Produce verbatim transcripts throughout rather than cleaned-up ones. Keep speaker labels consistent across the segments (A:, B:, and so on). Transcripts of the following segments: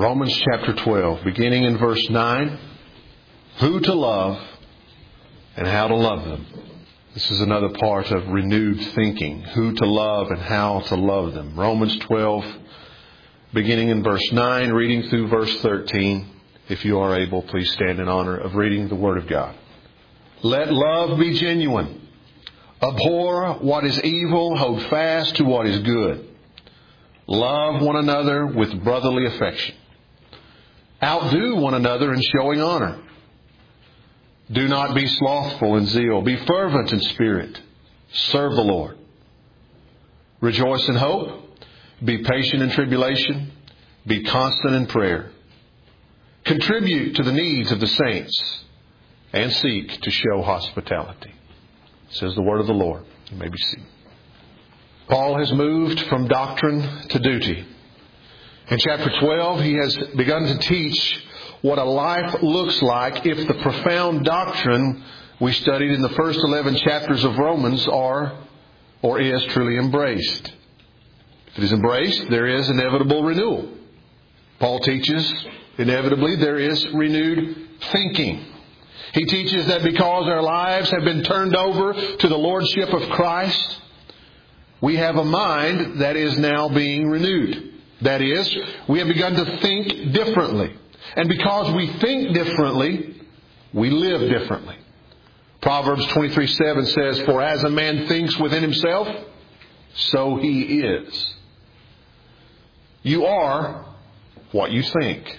A: Romans chapter twelve, beginning in verse nine. Who to love and how to love them. This is another part of renewed thinking. Who to love and how to love them. Romans twelve, beginning in verse nine, reading through verse thirteen. If you are able, please stand in honor of reading the Word of God. Let love be genuine. Abhor what is evil. Hold fast to what is good. Love one another with brotherly affection. Outdo one another in showing honor. Do not be slothful in zeal. Be fervent in spirit. Serve the Lord. Rejoice in hope. Be patient in tribulation. Be constant in prayer. Contribute to the needs of the saints. And seek to show hospitality. Says the word of the Lord. You may be seated. Paul has moved from doctrine to duty. In chapter twelve, he has begun to teach what a life looks like if the profound doctrine we studied in the first eleven chapters of Romans are or is truly embraced. If it is embraced, there is inevitable renewal. Paul teaches, inevitably, there is renewed thinking. He teaches that because our lives have been turned over to the Lordship of Christ, we have a mind that is now being renewed. That is, we have begun to think differently. And because we think differently, we live differently. Proverbs twenty-three seven says, "For as a man thinks within himself, so he is." You are what you think.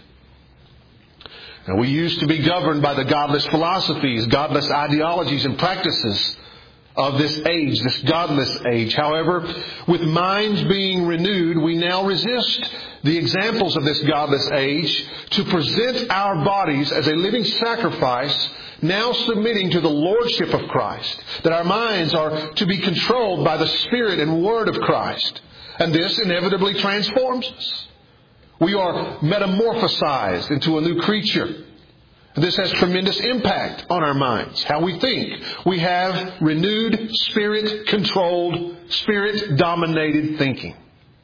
A: And we used to be governed by the godless philosophies, godless ideologies and practices of this age, this godless age. However, with minds being renewed, we now resist the examples of this godless age to present our bodies as a living sacrifice, now submitting to the Lordship of Christ. That our minds are to be controlled by the Spirit and Word of Christ. And this inevitably transforms us. We are metamorphosized into a new creature. This has tremendous impact on our minds, how we think. We have renewed, Spirit-controlled, Spirit-dominated thinking.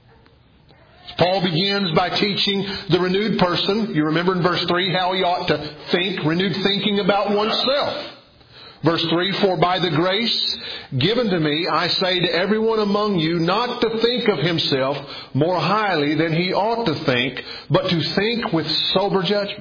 A: Paul begins by teaching the renewed person, you remember in verse three, how he ought to think, renewed thinking about oneself. Verse three, "For by the grace given to me, I say to everyone among you not to think of himself more highly than he ought to think, but to think with sober judgment."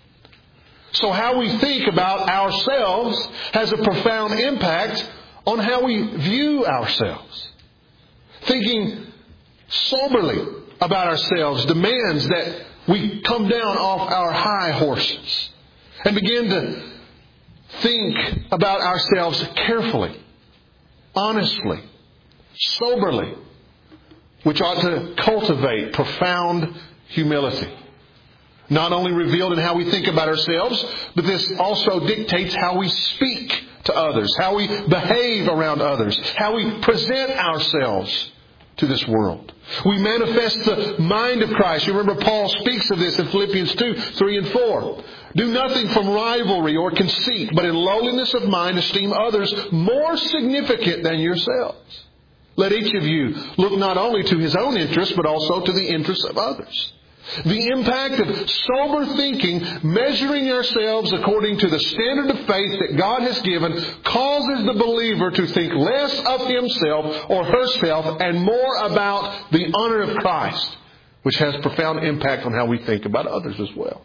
A: So how we think about ourselves has a profound impact on how we view ourselves. Thinking soberly about ourselves demands that we come down off our high horses and begin to think about ourselves carefully, honestly, soberly, which ought to cultivate profound humility. Not only revealed in how we think about ourselves, but this also dictates how we speak to others, how we behave around others, how we present ourselves to this world. We manifest the mind of Christ. You remember Paul speaks of this in Philippians two, three and four. "Do nothing from rivalry or conceit, but in lowliness of mind esteem others more significant than yourselves. Let each of you look not only to his own interests, but also to the interests of others." The impact of sober thinking, measuring ourselves according to the standard of faith that God has given, causes the believer to think less of himself or herself and more about the honor of Christ, which has profound impact on how we think about others as well.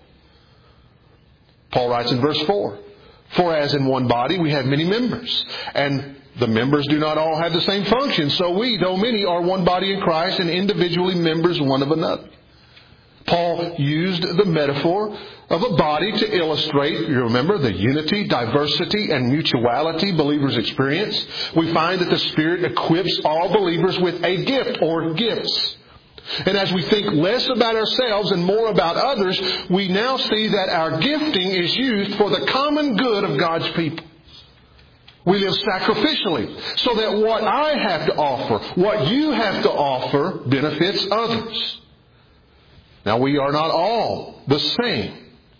A: Paul writes in verse four, "For as in one body we have many members, and the members do not all have the same function, so we, though many, are one body in Christ and individually members one of another." Paul used the metaphor of a body to illustrate, you remember, the unity, diversity, and mutuality believers experience. We find that the Spirit equips all believers with a gift or gifts. And as we think less about ourselves and more about others, we now see that our gifting is used for the common good of God's people. We live sacrificially so that what I have to offer, what you have to offer, benefits others. Now, we are not all the same,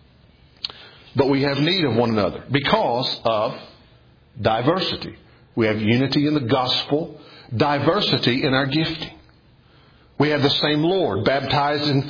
A: but we have need of one another because of diversity. We have unity in the gospel, diversity in our gifting. We have the same Lord, baptized in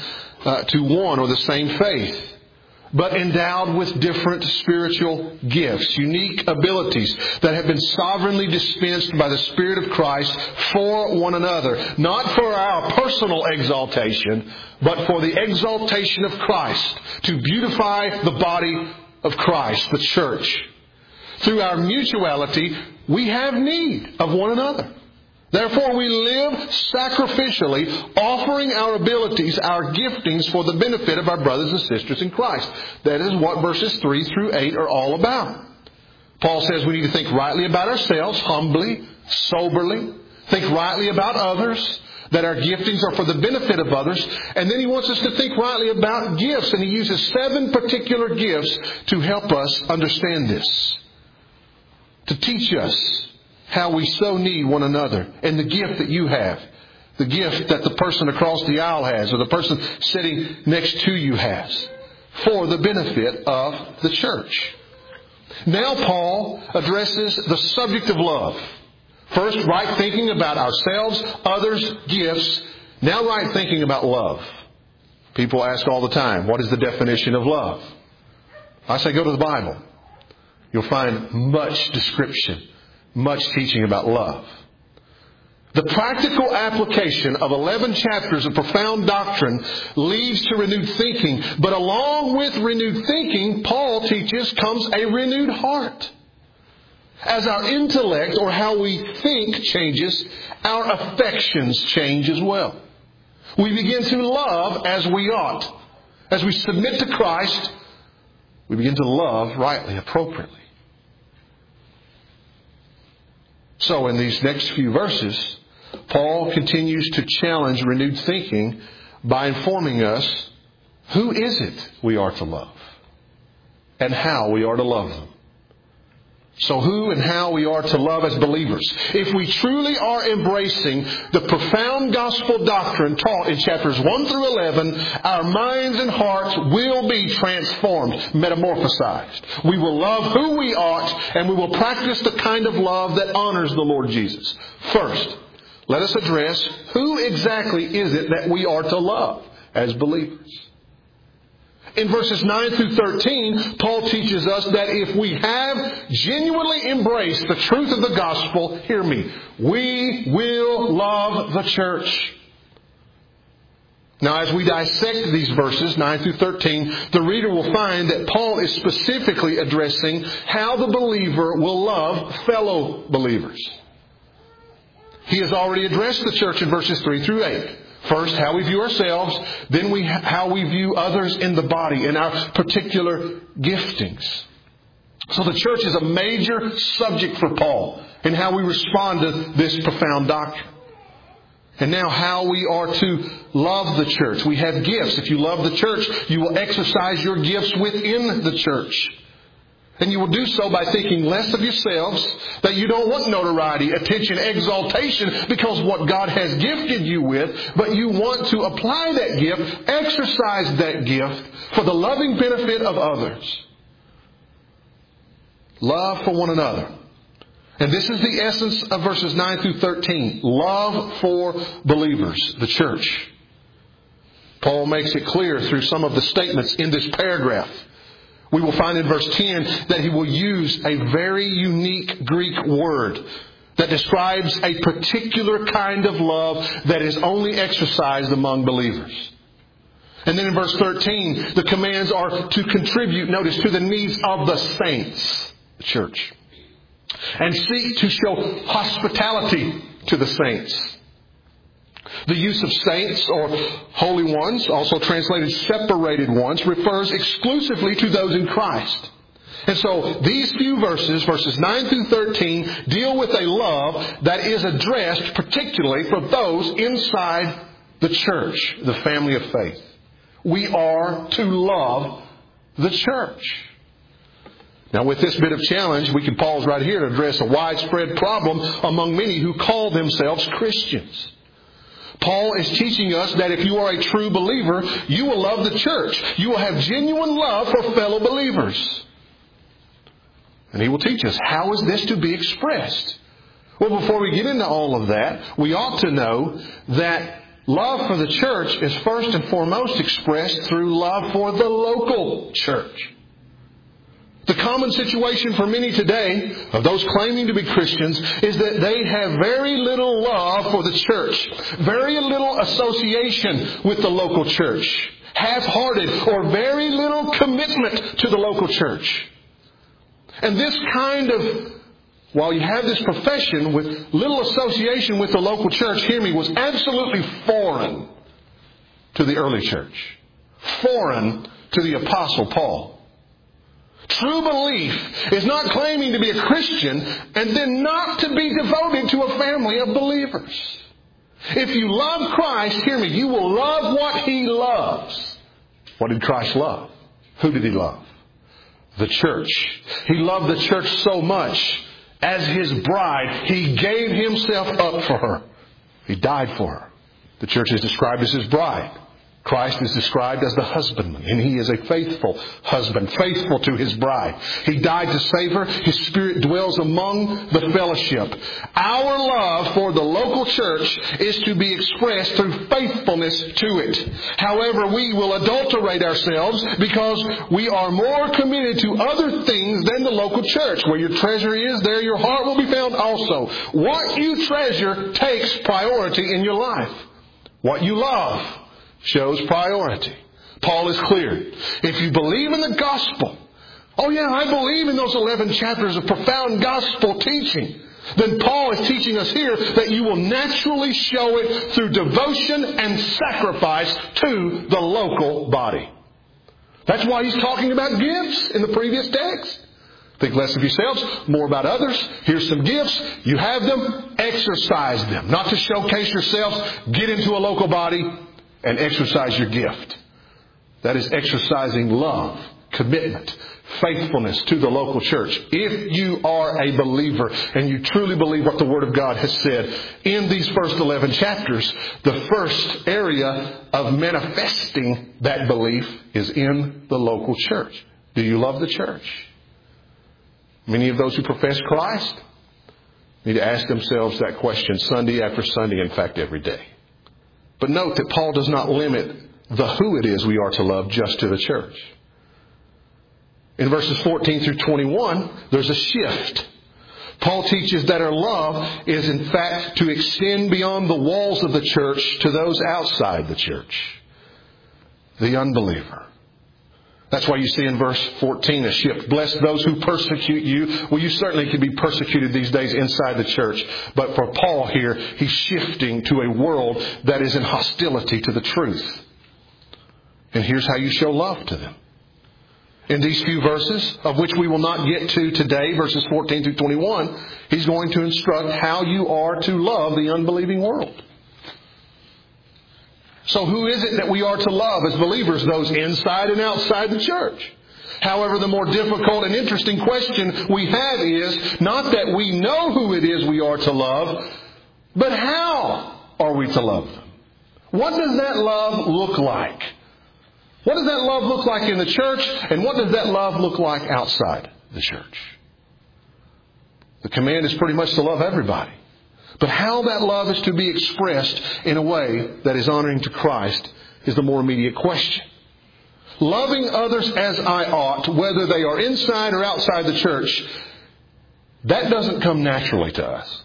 A: uh, to one or the same faith, but endowed with different spiritual gifts, unique abilities that have been sovereignly dispensed by the Spirit of Christ for one another, not for our personal exaltation, but for the exaltation of Christ, to beautify the body of Christ, the church. Through our mutuality, we have need of one another. Therefore, we live sacrificially, offering our abilities, our giftings for the benefit of our brothers and sisters in Christ. That is what verses three through eight are all about. Paul says we need to think rightly about ourselves, humbly, soberly. Think rightly about others, that our giftings are for the benefit of others. And then he wants us to think rightly about gifts. And he uses seven particular gifts to help us understand this. To teach us how we so need one another. And the gift that you have. The gift that the person across the aisle has. Or the person sitting next to you has. For the benefit of the church. Now Paul addresses the subject of love. First, right thinking about ourselves, others, gifts. Now right thinking about love. People ask all the time, what is the definition of love? I say go to the Bible. You'll find much description. Much teaching about love. The practical application of eleven chapters of profound doctrine leads to renewed thinking. But along with renewed thinking, Paul teaches, comes a renewed heart. As our intellect or how we think changes, our affections change as well. We begin to love as we ought. As we submit to Christ, we begin to love rightly, appropriately. So in these next few verses, Paul continues to challenge renewed thinking by informing us who is it we are to love and how we are to love them. So who and how we are to love as believers. If we truly are embracing the profound gospel doctrine taught in chapters one through eleven, our minds and hearts will be transformed, metamorphosized. We will love who we ought, and we will practice the kind of love that honors the Lord Jesus. First, let us address who exactly is it that we are to love as believers. In verses nine through thirteen, Paul teaches us that if we have genuinely embraced the truth of the gospel, hear me, we will love the church. Now, as we dissect these verses, nine through thirteen, the reader will find that Paul is specifically addressing how the believer will love fellow believers. He has already addressed the church in verses three through eight. First, how we view ourselves. Then we how we view others in the body and our particular giftings. So the church is a major subject for Paul in how we respond to this profound doctrine. And now how we are to love the church. We have gifts. If you love the church, you will exercise your gifts within the church. And you will do so by thinking less of yourselves, that you don't want notoriety, attention, exaltation because what God has gifted you with, but you want to apply that gift, exercise that gift for the loving benefit of others. Love for one another. And this is the essence of verses nine through thirteen. Love for believers, the church. Paul makes it clear through some of the statements in this paragraph. We will find in verse ten that he will use a very unique Greek word that describes a particular kind of love that is only exercised among believers. And then in verse thirteen, the commands are to contribute, notice, to the needs of the saints, the church. And seek to show hospitality to the saints. The use of saints or holy ones, also translated separated ones, refers exclusively to those in Christ. And so these few verses, verses nine through thirteen, deal with a love that is addressed particularly for those inside the church, the family of faith. We are to love the church. Now with this bit of challenge, we can pause right here to address a widespread problem among many who call themselves Christians. Paul is teaching us that if you are a true believer, you will love the church. You will have genuine love for fellow believers. And he will teach us, how is this to be expressed? Well, before we get into all of that, we ought to know that Love for the church is first and foremost expressed through love for the local church. The common situation for many today, of those claiming to be Christians, is that they have very little love for the church, very little association with the local church, half-hearted or very little commitment to the local church. And this kind of, while you have this profession with little association with the local church, hear me, was absolutely foreign to the early church. Foreign to the Apostle Paul. True belief is not claiming to be a Christian and then not to be devoted to a family of believers. If you love Christ, hear me, you will love what He loves. What did Christ love? Who did He love? The church. He loved the church so much, as His bride, He gave Himself up for her. He died for her. The church is described as His bride. Christ is described as the husbandman, and He is a faithful husband, faithful to His bride. He died to save her. His Spirit dwells among the fellowship. Our love for the local church is to be expressed through faithfulness to it. However, we will adulterate ourselves because we are more committed to other things than the local church. Where your treasure is, there your heart will be found also. What you treasure takes priority in your life. What you love shows priority. Paul is clear. If you believe in the gospel, oh yeah, I believe in those eleven chapters of profound gospel teaching, then Paul is teaching us here that you will naturally show it through devotion and sacrifice to the local body. That's why he's talking about gifts in the previous text. Think less of yourselves, more about others. Here's some gifts. You have them, exercise them. Not to showcase yourselves, get into a local body and exercise your gift. That is exercising love, commitment, faithfulness to the local church. If you are a believer and you truly believe what the Word of God has said in these first eleven chapters, the first area of manifesting that belief is in the local church. Do you love the church? Many of those who profess Christ need to ask themselves that question Sunday after Sunday, in fact, every day. But note that Paul does not limit the who it is we are to love just to the church. In verses fourteen through twenty-one, there's a shift. Paul teaches that our love is in fact to extend beyond the walls of the church to those outside the church. The unbeliever. That's why you see in verse fourteen a shift. Bless those who persecute you. Well, you certainly can be persecuted these days inside the church. But for Paul here, he's shifting to a world that is in hostility to the truth. And here's how you show love to them. In these few verses, of which we will not get to today, verses fourteen through twenty-one, he's going to instruct how you are to love the unbelieving world. So who is it that we are to love as believers? Those inside and outside the church. However, the more difficult and interesting question we have is not that we know who it is we are to love, but how are we to love them? What does that love look like? What does that love look like in the church? And what does that love look like outside the church? The command is pretty much to love everybody. But how that love is to be expressed in a way that is honoring to Christ is the more immediate question. Loving others as I ought, whether they are inside or outside the church, that doesn't come naturally to us.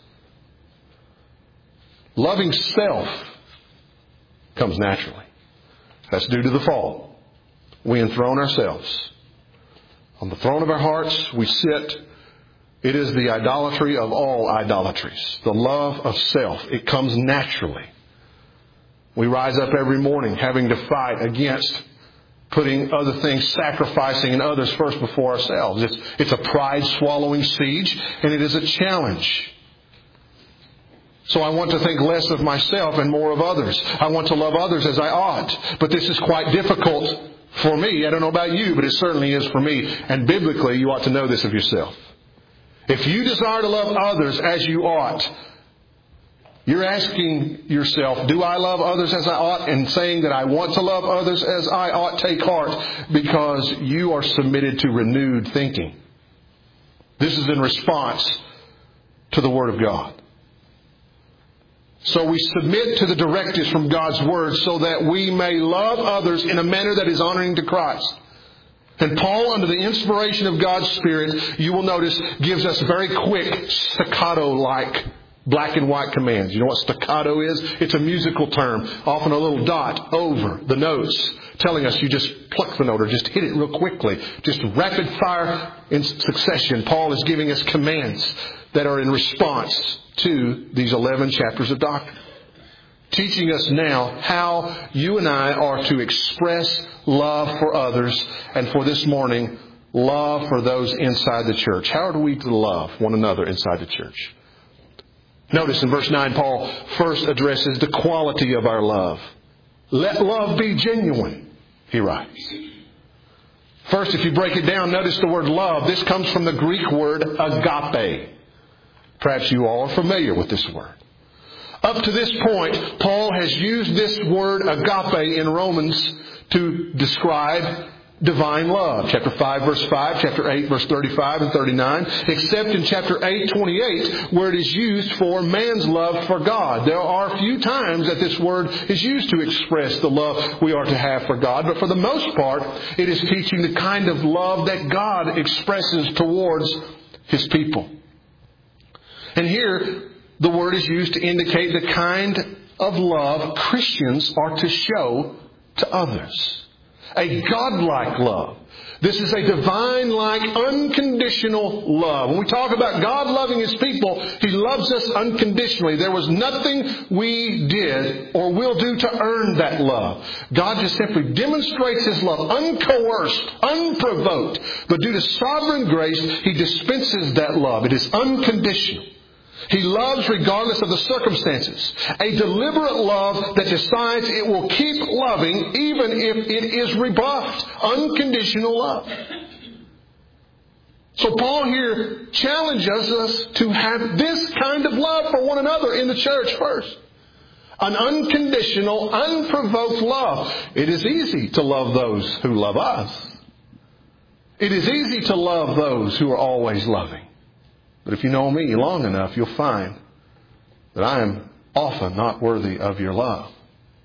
A: Loving self comes naturally. That's due to the fall. We enthrone ourselves. On the throne of our hearts, we sit. It is the idolatry of all idolatries. The love of self. It comes naturally. We rise up every morning having to fight against putting other things, sacrificing and others first before ourselves. It's, it's a pride-swallowing siege, and it is a challenge. So I want to think less of myself and more of others. I want to love others as I ought. But this is quite difficult for me. I don't know about you, but it certainly is for me. And biblically, you ought to know this of yourself. If you desire to love others as you ought, you're asking yourself, do I love others as I ought? And saying that I want to love others as I ought, take heart, because you are submitted to renewed thinking. This is in response to the Word of God. So we submit to the directives from God's Word so that we may love others in a manner that is honoring to Christ. And Paul, under the inspiration of God's Spirit, you will notice, gives us very quick, staccato-like black and white commands. You know what staccato is? It's a musical term. Often a little dot over the notes, telling us you just pluck the note or just hit it real quickly. Just rapid fire in succession. Paul is giving us commands that are in response to these eleven chapters of doctrine. Teaching us now how you and I are to express love for others, and for this morning, love for those inside the church. How are we to love one another inside the church? Notice in verse nine, Paul first addresses the quality of our love. Let love be genuine, he writes. First, if you break it down, notice the word love. This comes from the Greek word agape. Perhaps you all are familiar with this word. Up to this point, Paul has used this word agape in Romans to describe divine love. Chapter five, verse five, chapter eight, verse thirty-five and thirty-nine, except in chapter eight, twenty-eight, where it is used for man's love for God. There are a few times that this word is used to express the love we are to have for God, but for the most part, it is teaching the kind of love that God expresses towards His people. And here, the word is used to indicate the kind of love Christians are to show to others. A godlike love. This is a divine-like, unconditional love. When we talk about God loving His people, He loves us unconditionally. There was nothing we did or will do to earn that love. God just simply demonstrates His love, uncoerced, unprovoked. But due to sovereign grace, He dispenses that love. It is unconditional. He loves regardless of the circumstances. A deliberate love that decides it will keep loving even if it is rebuffed. Unconditional love. So Paul here challenges us to have this kind of love for one another in the church first. An unconditional, unprovoked love. It is easy to love those who love us. It is easy to love those who are always loving. But if you know me long enough, you'll find that I am often not worthy of your love.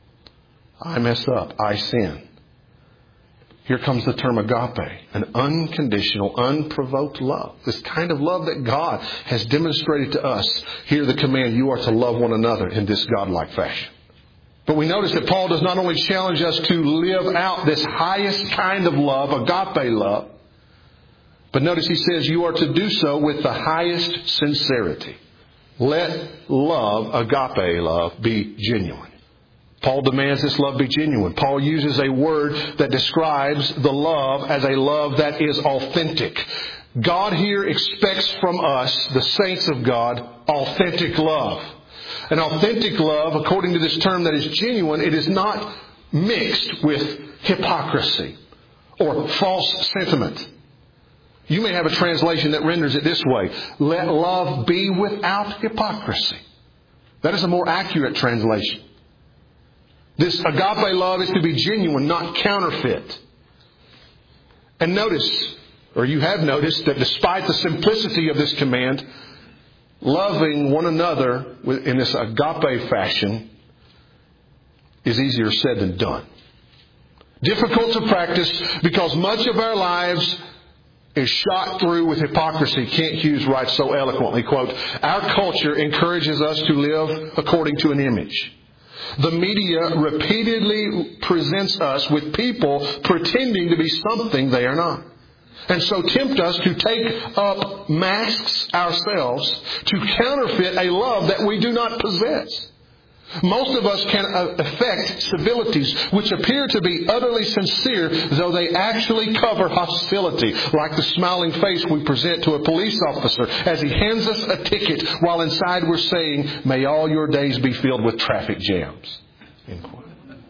A: I mess up. I sin. Here comes the term agape, an unconditional, unprovoked love. This kind of love that God has demonstrated to us. Here the command, you are to love one another in this godlike fashion. But we notice that Paul does not only challenge us to live out this highest kind of love, agape love, but notice he says you are to do so with the highest sincerity. Let love, agape love, be genuine. Paul demands this love be genuine. Paul uses a word that describes the love as a love that is authentic. God here expects from us, the saints of God, authentic love. An authentic love, according to this term that is genuine, it is not mixed with hypocrisy or false sentiment. You may have a translation that renders it this way. Let love be without hypocrisy. That is a more accurate translation. This agape love is to be genuine, not counterfeit. And notice, or you have noticed, that despite the simplicity of this command, loving one another in this agape fashion is easier said than done. Difficult to practice because much of our lives is shot through with hypocrisy. Kent Hughes writes so eloquently, quote, our culture encourages us to live according to an image. The media repeatedly presents us with people pretending to be something they are not. And so tempt us to take up masks ourselves to counterfeit a love that we do not possess. Most of us can affect civilities which appear to be utterly sincere, though they actually cover hostility, like the smiling face we present to a police officer as he hands us a ticket while inside we're saying, may all your days be filled with traffic jams. End quote.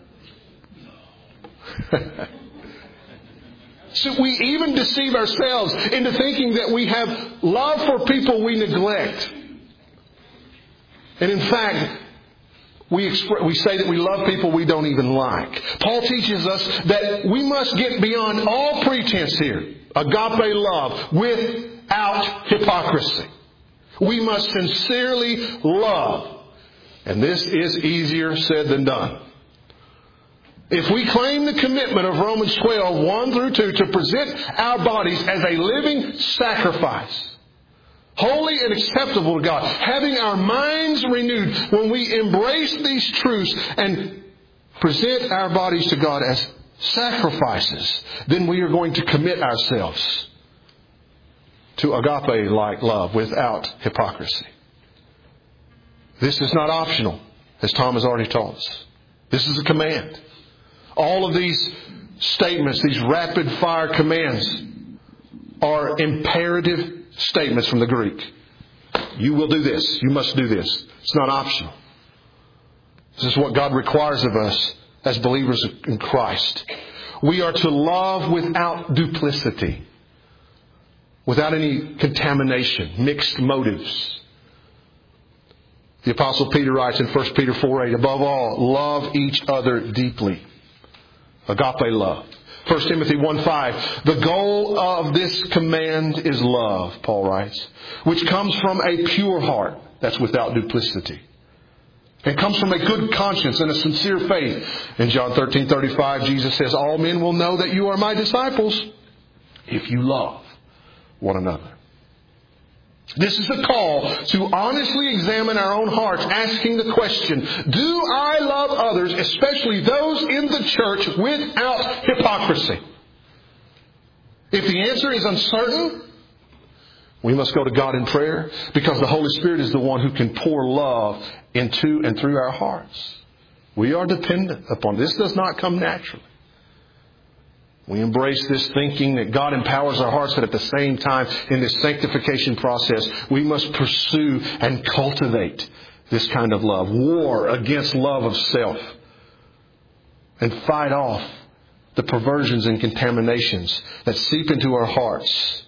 A: So we even deceive ourselves into thinking that we have love for people we neglect. And in fact, We, express, we say that we love people we don't even like. Paul teaches us that we must get beyond all pretense here. Agape love without hypocrisy. We must sincerely love. And this is easier said than done. If we claim the commitment of Romans twelve, one through two, to present our bodies as a living sacrifice, holy and acceptable to God, having our minds renewed, when we embrace these truths and present our bodies to God as sacrifices, then we are going to commit ourselves to agape-like love without hypocrisy. This is not optional, as Tom has already taught us. This is a command. All of these statements, these rapid-fire commands, are imperative statements from the Greek. You will do this. You must do this. It's not optional. This is what God requires of us as believers in Christ. We are to love without duplicity, without any contamination, mixed motives. The Apostle Peter writes in First Peter four eight, above all, love each other deeply. Agape love. First Timothy one five, the goal of this command is love, Paul writes, which comes from a pure heart. That's without duplicity. It comes from a good conscience and a sincere faith. In John thirteen thirty-five, Jesus says, all men will know that you are my disciples if you love one another. This is a call to honestly examine our own hearts, asking the question, do I love others, especially those in the church, without hypocrisy? If the answer is uncertain, we must go to God in prayer, because the Holy Spirit is the one who can pour love into and through our hearts. We are dependent upon this. This does not come naturally. We embrace this thinking that God empowers our hearts, but at the same time, in this sanctification process, we must pursue and cultivate this kind of love. War against love of self. And fight off the perversions and contaminations that seep into our hearts,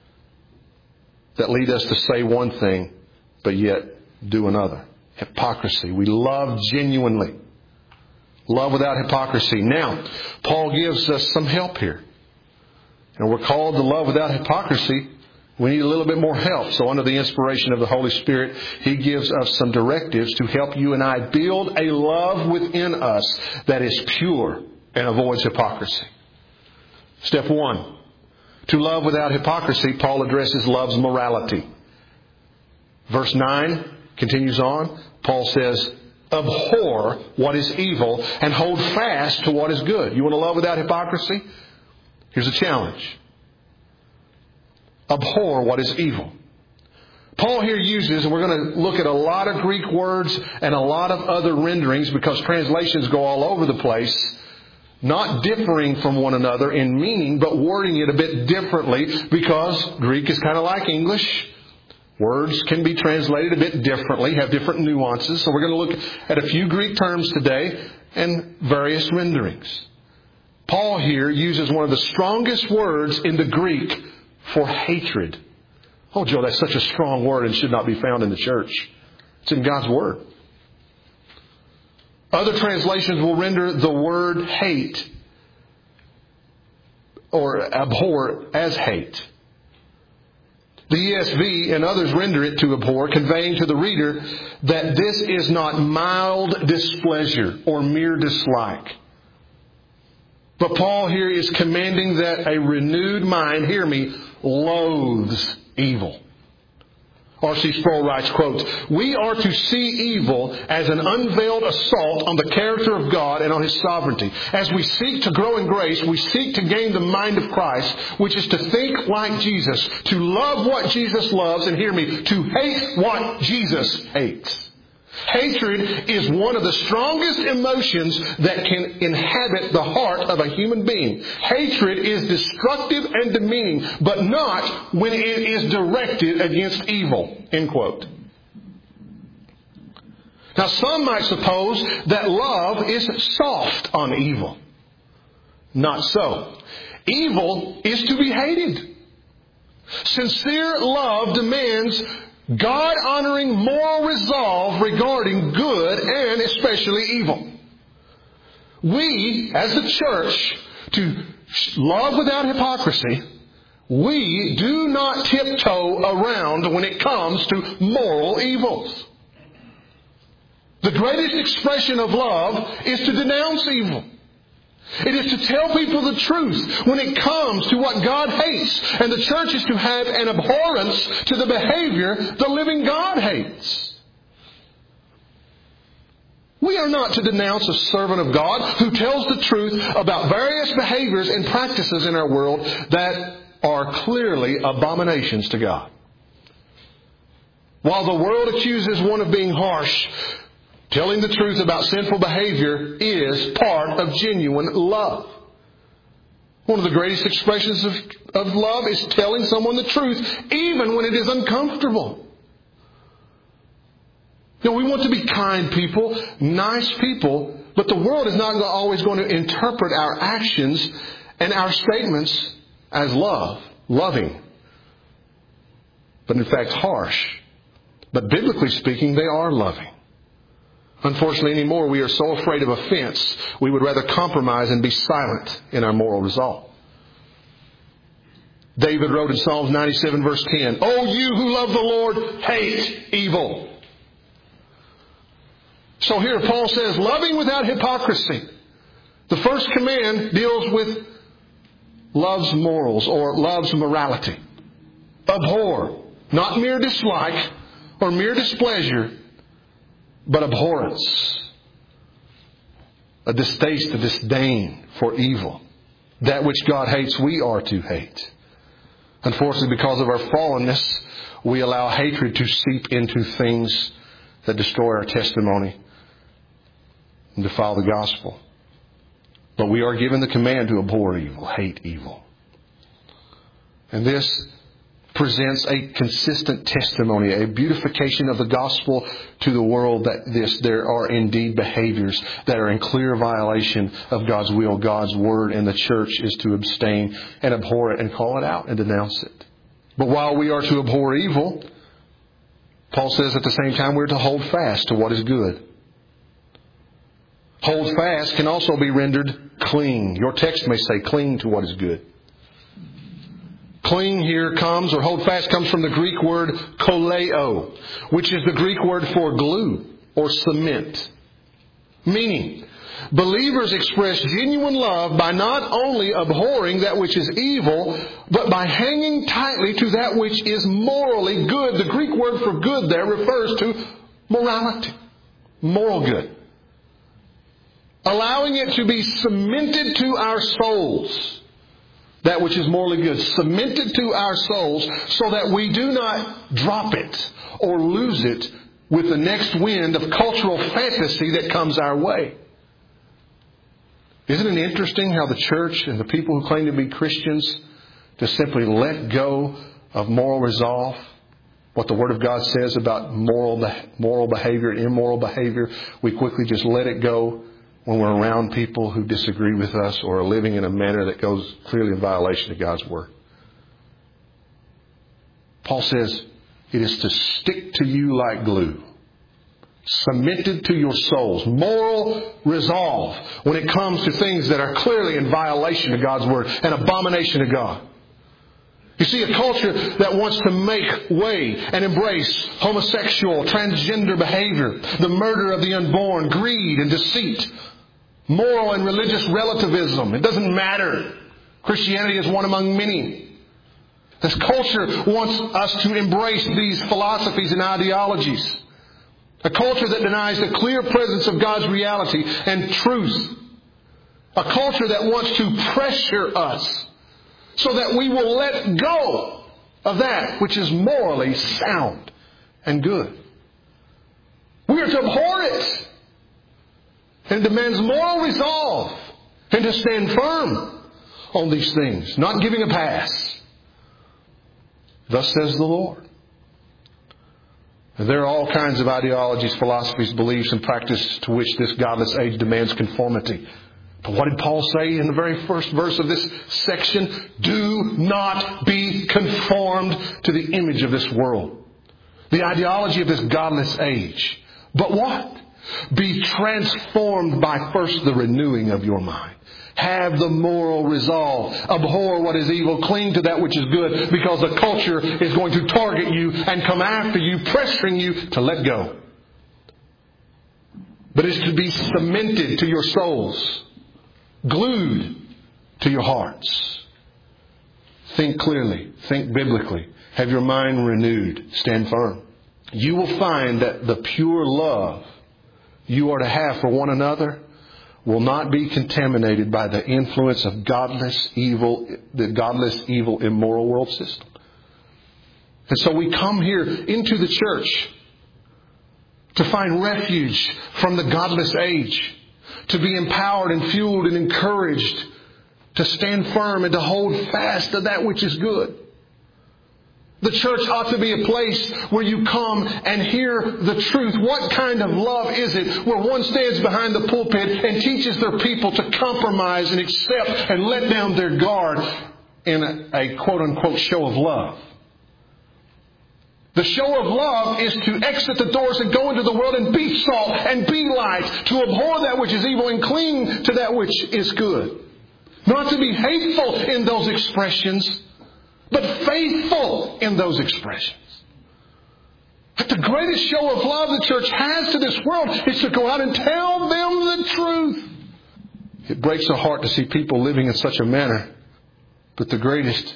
A: that lead us to say one thing, but yet do another. Hypocrisy. We love genuinely. Love without hypocrisy. Now, Paul gives us some help here. And we're called to love without hypocrisy. We need a little bit more help. So under the inspiration of the Holy Spirit, He gives us some directives to help you and I build a love within us that is pure and avoids hypocrisy. Step one. To love without hypocrisy, Paul addresses love's morality. Verse nine continues on. Paul says, abhor what is evil and hold fast to what is good. You want to love without hypocrisy? Here's a challenge. Abhor what is evil. Paul here uses, and we're going to look at a lot of Greek words and a lot of other renderings, because translations go all over the place, not differing from one another in meaning, but wording it a bit differently, because Greek is kind of like English. Words can be translated a bit differently, have different nuances. So we're going to look at a few Greek terms today and various renderings. Paul here uses one of the strongest words in the Greek for hatred. Oh, Joe, that's such a strong word and should not be found in the church. It's in God's Word. Other translations will render the word hate or abhor as hate. The E S V and others render it to abhor, conveying to the reader that this is not mild displeasure or mere dislike. But Paul here is commanding that a renewed mind, hear me, loathes evil. R C Sproul writes, quote, we are to see evil as an unveiled assault on the character of God and on His sovereignty. As we seek to grow in grace, we seek to gain the mind of Christ, which is to think like Jesus, to love what Jesus loves, and hear me, to hate what Jesus hates. Hatred is one of the strongest emotions that can inhabit the heart of a human being. Hatred is destructive and demeaning, but not when it is directed against evil. End quote. Now, some might suppose that love is soft on evil. Not so. Evil is to be hated. Sincere love demands God-honoring moral resolve regarding good and especially evil. We, as the church, to love without hypocrisy, we do not tiptoe around when it comes to moral evils. The greatest expression of love is to denounce evil. It is to tell people the truth when it comes to what God hates. And the church is to have an abhorrence to the behavior the living God hates. We are not to denounce a servant of God who tells the truth about various behaviors and practices in our world that are clearly abominations to God. While the world accuses one of being harsh, telling the truth about sinful behavior is part of genuine love. One of the greatest expressions of, of love is telling someone the truth, even when it is uncomfortable. You know, we want to be kind people, nice people, but the world is not always going to interpret our actions and our statements as love, loving, but in fact harsh. But biblically speaking, they are loving. Unfortunately, anymore, we are so afraid of offense, we would rather compromise and be silent in our moral resolve. David wrote in Psalms ninety-seven, verse ten, "O you who love the Lord, hate evil." So here Paul says, loving without hypocrisy. The first command deals with love's morals or love's morality. Abhor, not mere dislike or mere displeasure, but abhorrence. A distaste, a disdain for evil. That which God hates, we are to hate. Unfortunately, because of our fallenness, we allow hatred to seep into things that destroy our testimony and defile the gospel. But we are given the command to abhor evil, hate evil. And this presents a consistent testimony, a beautification of the gospel to the world that this, there are indeed behaviors that are in clear violation of God's will, God's word, and the church is to abstain and abhor it and call it out and denounce it. But while we are to abhor evil, Paul says at the same time we're to hold fast to what is good. Hold fast can also be rendered cling. Your text may say cling to what is good. Cling here comes, or hold fast comes from the Greek word koleo, which is the Greek word for glue or cement. Meaning, believers express genuine love by not only abhorring that which is evil, but by hanging tightly to that which is morally good. The Greek word for good there refers to morality, moral good. Allowing it to be cemented to our souls. That which is morally good. Cemented to our souls so that we do not drop it or lose it with the next wind of cultural fantasy that comes our way. Isn't it interesting how the church and the people who claim to be Christians just simply let go of moral resolve? What the Word of God says about moral, moral behavior, immoral behavior, we quickly just let it go when we're around people who disagree with us or are living in a manner that goes clearly in violation of God's Word. Paul says it is to stick to you like glue. Cemented to your souls. Moral resolve when it comes to things that are clearly in violation of God's Word, an abomination to God. You see, a culture that wants to make way and embrace homosexual, transgender behavior, the murder of the unborn, greed and deceit, moral and religious relativism. It doesn't matter. Christianity is one among many. This culture wants us to embrace these philosophies and ideologies. A culture that denies the clear presence of God's reality and truth. A culture that wants to pressure us so that we will let go of that which is morally sound and good. We are to abhor it. And it demands moral resolve and to stand firm on these things, not giving a pass. Thus says the Lord. And there are all kinds of ideologies, philosophies, beliefs, and practices to which this godless age demands conformity. But what did Paul say in the very first verse of this section? Do not be conformed to the image of this world. The ideology of this godless age. But what? Be transformed by first the renewing of your mind. Have the moral resolve. Abhor what is evil. Cling to that which is good. Because the culture is going to target you and come after you, pressuring you to let go. but it's to be cemented to your souls, glued to your hearts. Think clearly. Think biblically. Have your mind renewed. Stand firm. You will find that the pure love you are to have for one another will not be contaminated by the influence of godless, evil, the godless, evil, immoral world system. And so we come here into the church to find refuge from the godless age, to be empowered and fueled and encouraged to stand firm and to hold fast to that which is good. The church ought to be a place where you come and hear the truth. What kind of love is it where one stands behind the pulpit and teaches their people to compromise and accept and let down their guard in a, a quote-unquote show of love? The show of love is to exit the doors and go into the world and be salt and be light, to abhor that which is evil and cling to that which is good. Not to be hateful in those expressions, but faithful in those expressions. But the greatest show of love the church has to this world is to go out and tell them the truth. It breaks the heart to see people living in such a manner. But the greatest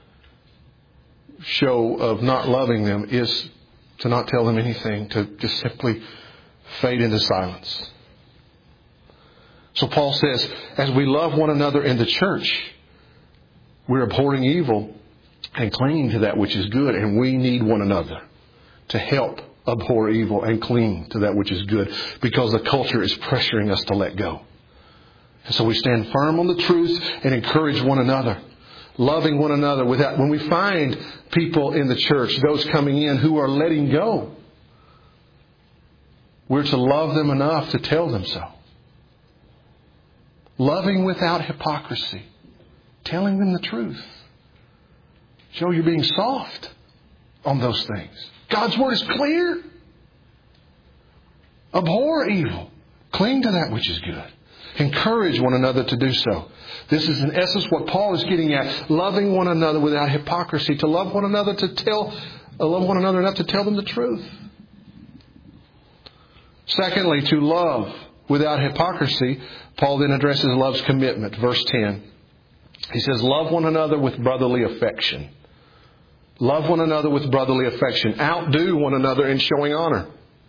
A: show of not loving them is to not tell them anything, to just simply fade into silence. So Paul says, as we love one another in the church, we're abhorring evil and clinging to that which is good. And we need one another to help abhor evil and cling to that which is good, because the culture is pressuring us to let go. And so we stand firm on the truth and encourage one another, loving one another. Without, when we find people in the church, those coming in who are letting go, we're to love them enough to tell them so. Loving without hypocrisy. Telling them the truth. Joe, you're being soft on those things. God's Word is clear. Abhor evil. Cling to that which is good. Encourage one another to do so. This is in essence what Paul is getting at. Loving one another without hypocrisy. To love one another to tell, uh, love one another enough to tell them the truth. Secondly, to love without hypocrisy, Paul then addresses love's commitment. Verse ten. He says, love one another with brotherly affection. Love one another with brotherly affection. Outdo one another in showing honor.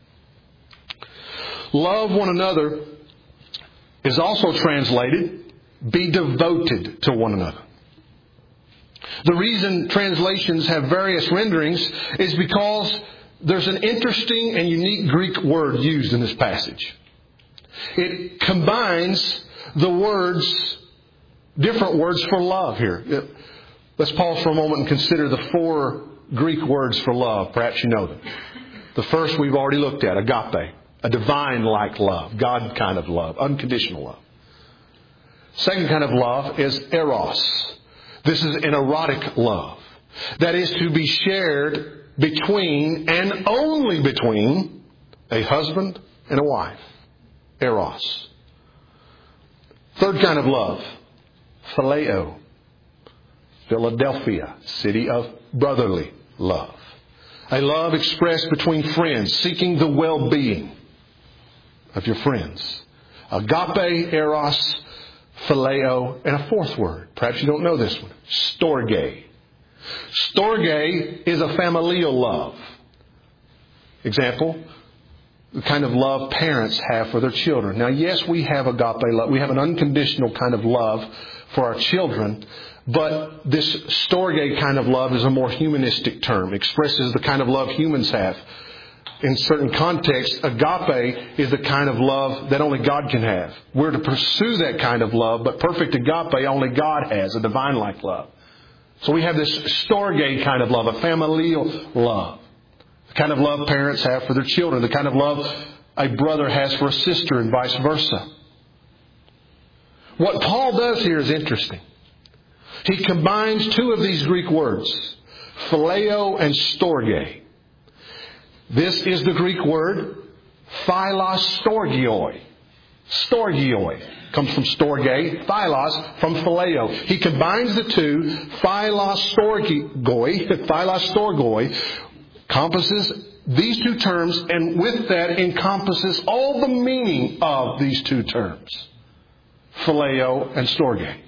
A: Love one another is also translated, be devoted to one another. The reason translations have various renderings is because there's an interesting and unique Greek word used in this passage. It combines the words, different words for love here. Let's pause for a moment and consider the four Greek words for love. Perhaps you know them. The first we've already looked at, agape, a divine-like love, God kind of love, unconditional love. Second kind of love is eros. This is an erotic love. That is to be shared between and only between a husband and a wife. Eros. Third kind of love, phileo. Philadelphia, city of brotherly love. A love expressed between friends, seeking the well-being of your friends. Agape, eros, phileo, and a fourth word. Perhaps you don't know this one. Storge. Storge is a familial love. Example, the kind of love parents have for their children. Now, yes, we have agape love. We have an unconditional kind of love for our children. But this storge kind of love is a more humanistic term. Expresses the kind of love humans have. In certain contexts, agape is the kind of love that only God can have. We're to pursue that kind of love, but perfect agape only God has, a divine-like love. So we have this storge kind of love, a familial love. The kind of love parents have for their children. The kind of love a brother has for a sister and vice versa. What Paul does here is interesting. He combines two of these Greek words, phileo and storge. This is the Greek word philostorgioi. Storgioi comes from storge, philos from phileo. He combines the two, philostorgoi, philostorgoi, encompasses these two terms, and with that encompasses all the meaning of these two terms, phileo and storge.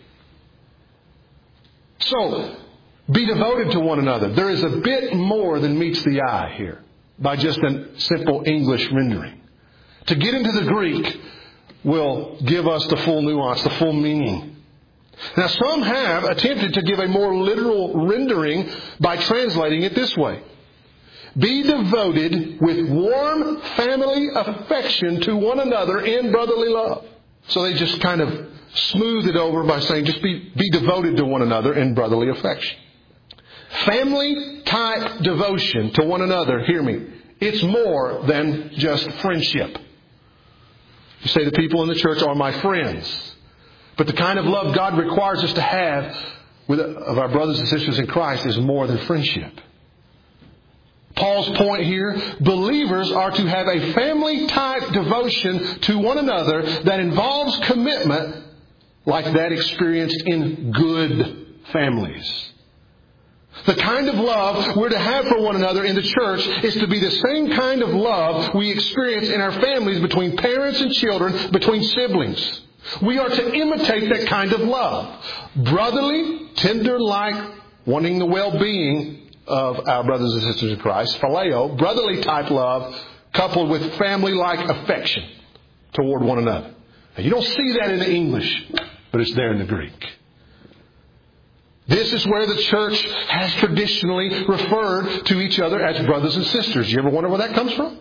A: So, be devoted to one another. There is a bit more than meets the eye here by just a simple English rendering. To get into the Greek will give us the full nuance, the full meaning. Now, some have attempted to give a more literal rendering by translating it this way. Be devoted with warm family affection to one another in brotherly love. So they just kind of smooth it over by saying just be, be devoted to one another in brotherly affection. Family type devotion to one another, hear me, it's more than just friendship. You say the people in the church are my friends. But the kind of love God requires us to have with of our brothers and sisters in Christ is more than friendship. Paul's point here, believers are to have a family-type devotion to one another that involves commitment like that experienced in good families. The kind of love we're to have for one another in the church is to be the same kind of love we experience in our families between parents and children, between siblings. We are to imitate that kind of love. Brotherly, tender-like, wanting the well-being of our brothers and sisters in Christ. Phileo, brotherly type love, coupled with family-like affection toward one another. Now, you don't see that in the English, but it's there in the Greek. This is where the church has traditionally referred to each other as brothers and sisters. You ever wonder where that comes from?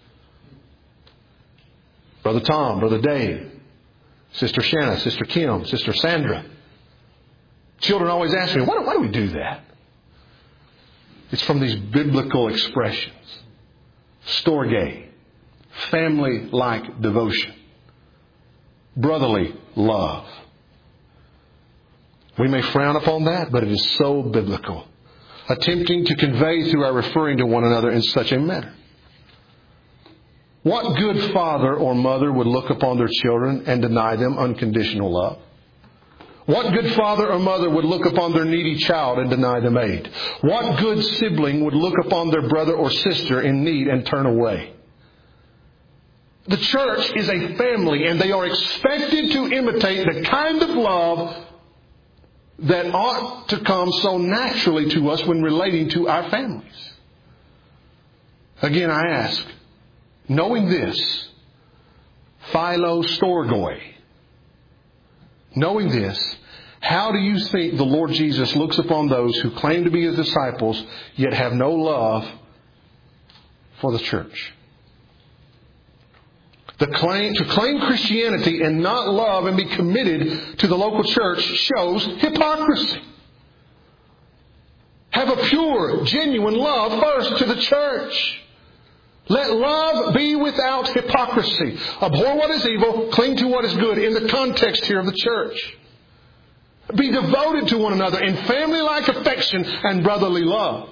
A: Brother Tom, Brother Dave, Sister Shanna, Sister Kim, Sister Sandra. Children always ask me, why do, why do we do that? It's from these biblical expressions. Storge, family-like devotion. Brotherly love. We may frown upon that, but it is so biblical. Attempting to convey through our referring to one another in such a manner. What good father or mother would look upon their children and deny them unconditional love? What good father or mother would look upon their needy child and deny them aid? What good sibling would look upon their brother or sister in need and turn away? The church is a family, and they are expected to imitate the kind of love that ought to come so naturally to us when relating to our families. Again, I ask, knowing this, philo storgoi, knowing this, how do you think the Lord Jesus looks upon those who claim to be His disciples, yet have no love for the church? The claim, to claim Christianity and not love and be committed to the local church shows hypocrisy. Have a pure, genuine love first to the church. Let love be without hypocrisy. Abhor what is evil, cling to what is good in the context here of the church. Be devoted to one another in family-like affection and brotherly love.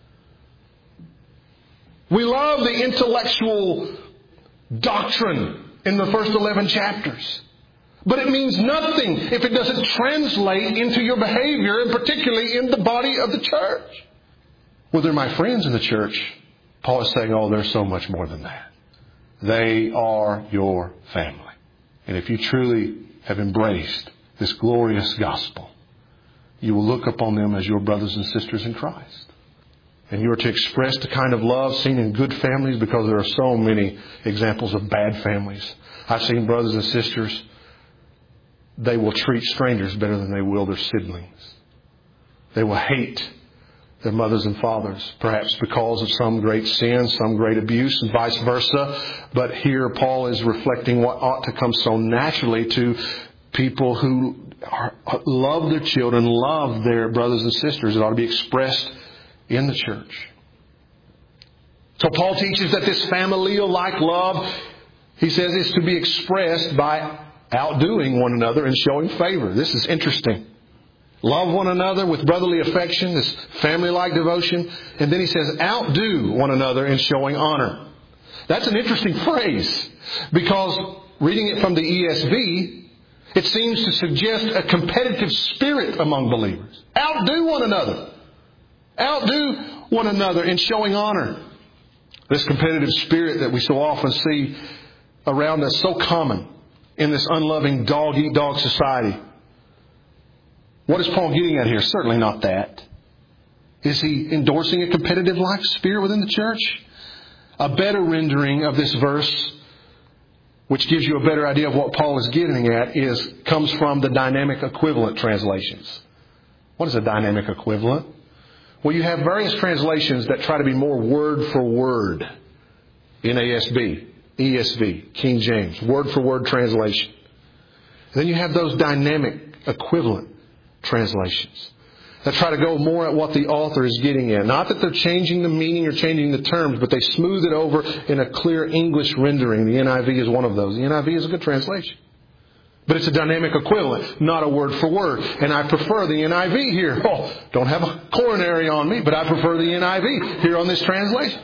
A: We love the intellectual doctrine in the first eleven chapters. But it means nothing if it doesn't translate into your behavior, and particularly in the body of the church. Well, they're my friends in the church. Paul is saying, oh, they're so much more than that. They are your family. And if you truly have embraced this glorious gospel, you will look upon them as your brothers and sisters in Christ. And you are to express the kind of love seen in good families, because there are so many examples of bad families. I've seen brothers and sisters, they will treat strangers better than they will their siblings. They will hate their mothers and fathers, perhaps because of some great sin, some great abuse, and vice versa. But here Paul is reflecting what ought to come so naturally to people who are, love their children, love their brothers and sisters. It ought to be expressed in the church. So Paul teaches that this familial-like love, he says, is to be expressed by outdoing one another and showing favor. This is interesting. Love one another with brotherly affection, this family-like devotion. And then he says, outdo one another in showing honor. That's an interesting phrase, because reading it from the E S V, it seems to suggest a competitive spirit among believers. Outdo one another. Outdo one another in showing honor. This competitive spirit that we so often see around us, so common in this unloving dog-eat-dog society. What is Paul getting at here? Certainly not that. Is he endorsing a competitive life spirit within the church? A better rendering of this verse, which gives you a better idea of what Paul is getting at, is comes from the dynamic equivalent translations. What is a dynamic equivalent? Well, you have various translations that try to be more word for word. N A S B, E S V, King James, word for word translation. And then you have those dynamic equivalent translations that try to go more at what the author is getting at. Not that they're changing the meaning or changing the terms, but they smooth it over in a clear English rendering. The N I V is one of those. The N I V is a good translation. But it's a dynamic equivalent, not a word for word. And I prefer the N I V here. Oh, don't have a coronary on me, but I prefer the N I V here on this translation.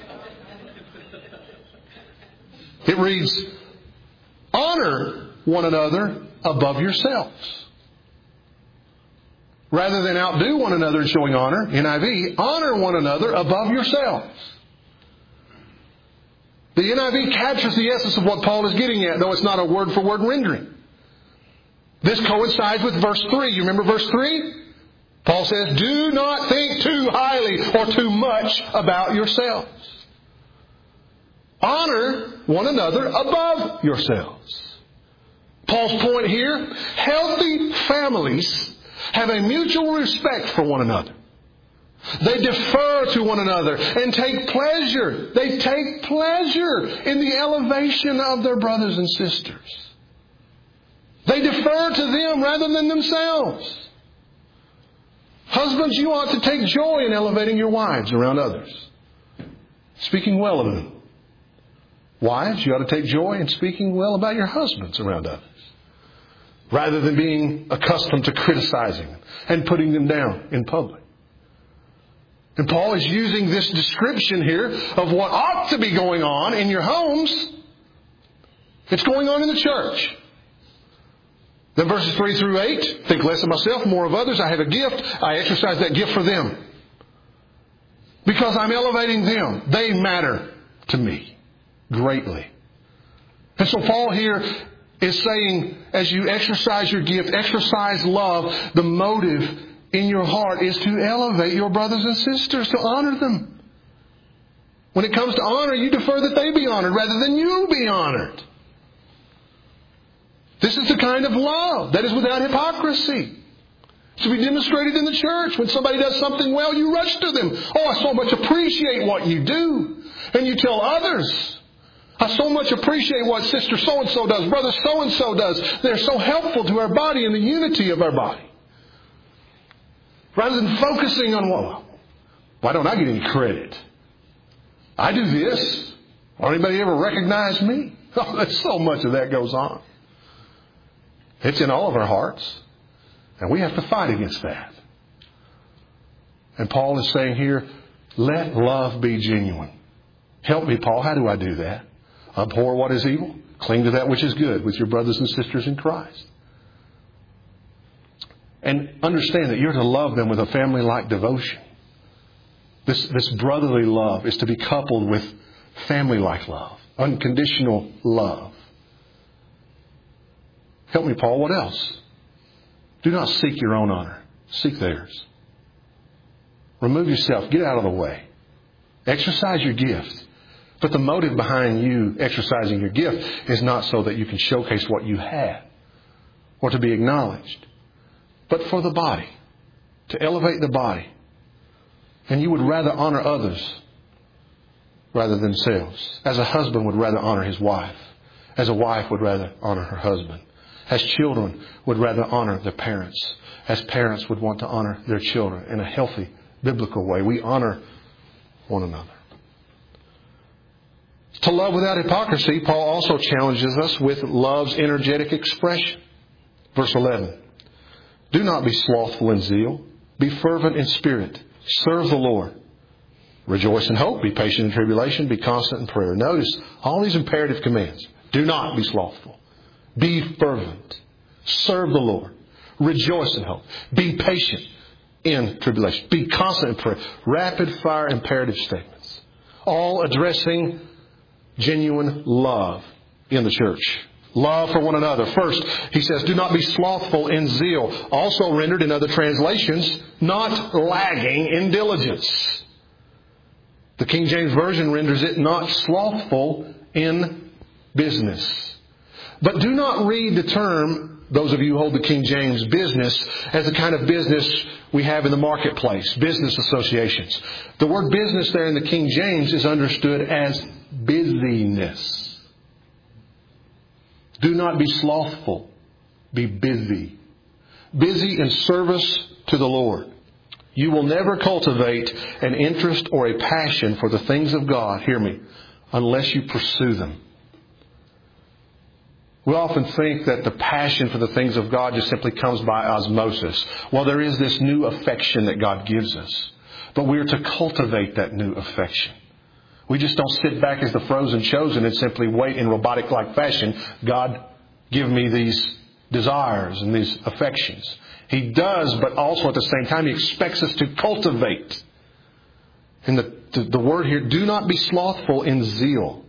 A: It reads, honor one another above yourselves. Rather than outdo one another in showing honor, N I V, honor one another above yourselves. The N I V captures the essence of what Paul is getting at, though it's not a word-for-word rendering. This coincides with verse three. You remember verse three? Paul says, do not think too highly or too much about yourselves. Honor one another above yourselves. Paul's point here, healthy families have a mutual respect for one another. They defer to one another and take pleasure. They take pleasure in the elevation of their brothers and sisters. They defer to them rather than themselves. Husbands, you ought to take joy in elevating your wives around others, speaking well of them. Wives, you ought to take joy in speaking well about your husbands around others, rather than being accustomed to criticizing and putting them down in public. And Paul is using this description here of what ought to be going on in your homes. It's going on in the church. Then verses three through eight, think less of myself, more of others. I have a gift. I exercise that gift for them. Because I'm elevating them. They matter to me greatly. And so Paul here is saying, as you exercise your gift, exercise love, the motive in your heart is to elevate your brothers and sisters, to honor them. When it comes to honor, you defer that they be honored rather than you be honored. This is the kind of love that is without hypocrisy. It's to be demonstrated in the church. When somebody does something well, you rush to them. Oh, I so much appreciate what you do. And you tell others, I so much appreciate what Sister so-and-so does, Brother so-and-so does. They're so helpful to our body and the unity of our body. Rather than focusing on, well, why don't I get any credit? I do this. Or anybody ever recognize me? Oh, there's so much of that goes on. It's in all of our hearts. And we have to fight against that. And Paul is saying here, let love be genuine. Help me, Paul. How do I do that? Abhor what is evil. Cling to that which is good with your brothers and sisters in Christ. And understand that you're to love them with a family-like devotion. This, this brotherly love is to be coupled with family-like love. Unconditional love. Help me, Paul. What else? Do not seek your own honor. Seek theirs. Remove yourself. Get out of the way. Exercise your gift. But the motive behind you exercising your gift is not so that you can showcase what you have or to be acknowledged, but for the body, to elevate the body. And you would rather honor others rather than themselves. As a husband would rather honor his wife. As a wife would rather honor her husband. As children would rather honor their parents. As parents would want to honor their children in a healthy, biblical way. We honor one another. To love without hypocrisy, Paul also challenges us with love's energetic expression. Verse eleven. Do not be slothful in zeal. Be fervent in spirit. Serve the Lord. Rejoice in hope. Be patient in tribulation. Be constant in prayer. Notice all these imperative commands. Do not be slothful. Be fervent. Serve the Lord. Rejoice in hope. Be patient in tribulation. Be constant in prayer. Rapid fire imperative statements. all addressing genuine love in the church. Love for one another. First, he says, do not be slothful in zeal. Also rendered in other translations, not lagging in diligence. The King James Version renders it not slothful in business. But do not read the term, those of you who hold the King James business, as the kind of business we have in the marketplace, business associations. The word business there in the King James is understood as busyness. Do not be slothful. Be busy. Busy in service to the Lord. You will never cultivate an interest or a passion for the things of God, hear me, unless you pursue them. We often think that the passion for the things of God just simply comes by osmosis. Well, there is this new affection that God gives us. But we are to cultivate that new affection. We just don't sit back as the frozen chosen and simply wait in robotic-like fashion. God, give me these desires and these affections. He does, but also at the same time, He expects us to cultivate. And the, the, the word here, do not be slothful in zeal.